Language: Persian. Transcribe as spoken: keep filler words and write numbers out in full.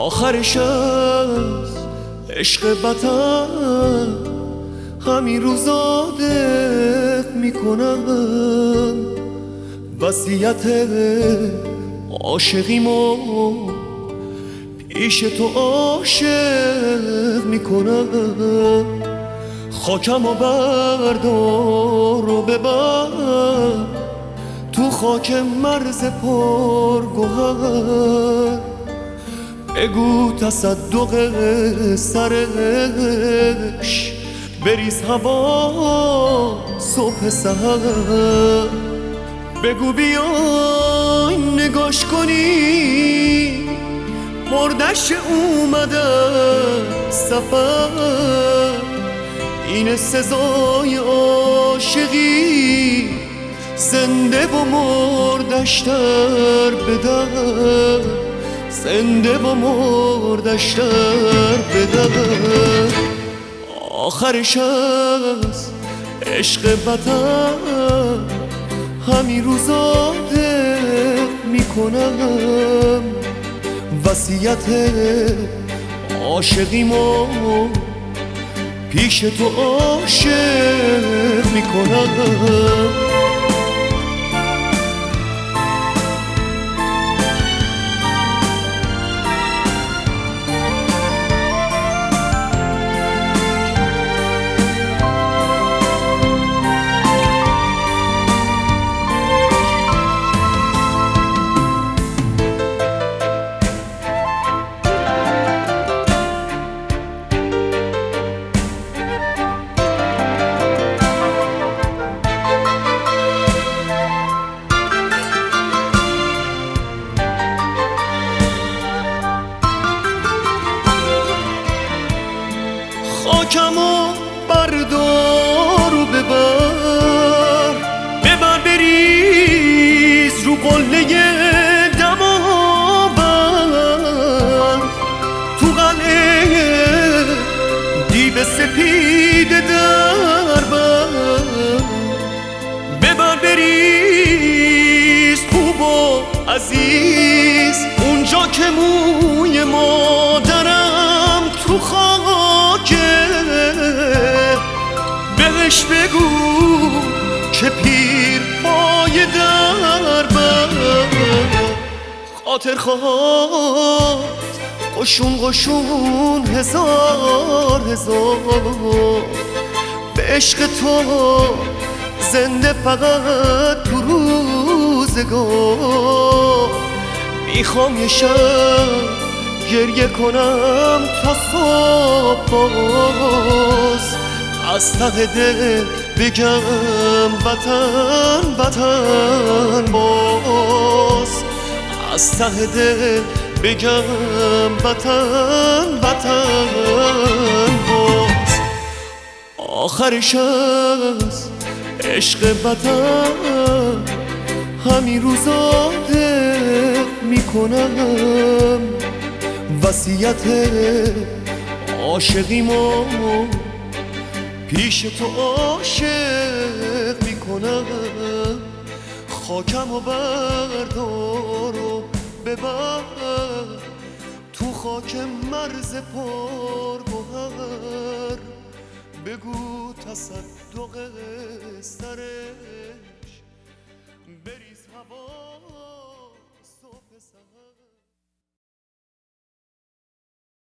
آخرش از عشق وطن همین روزا دق میکنم، وصیت عاشقیمو پیش تو عاشق میکنم. خاکمو بردار و ببر تو خاک مرز پرگوهر، بگو تصدق سرش بریز هوا صبح سحر. بگو بیای نگاش کنی مردش اومده سفر، این سزای عاشقی زنده و مردش در بدر، زنده و مردش در بدر. آخرش از عشق وطن همین روزا دق میکنم، وصیت عاشقیمو پیش تو عاشق میکنم. خاکمو بردار و ببر، ببر بریز رو قله دماوند، تو قلعه دیو سپید دربند. ببر بریز خوب و عزیز اونجا که موی مادرم تو خاکه، بهش بگو که پیر پای در بر خاطر خواهد قشون قشون هزار هزار، به عشق تو زنده فقط تو روزگار. میخوام یه شب گریه کنم تا صبح باز، از ته دل بگم وطن وطن باز، از ته دل بگم وطن وطن باز. آخرش از عشق وطن همین روزا دق میکنم، وصیت عاشقیمو پیش تو عاشق میکنم. خاکمو بردار و ببر تو خاک مرز پرگوهر، بگو تصدق سرش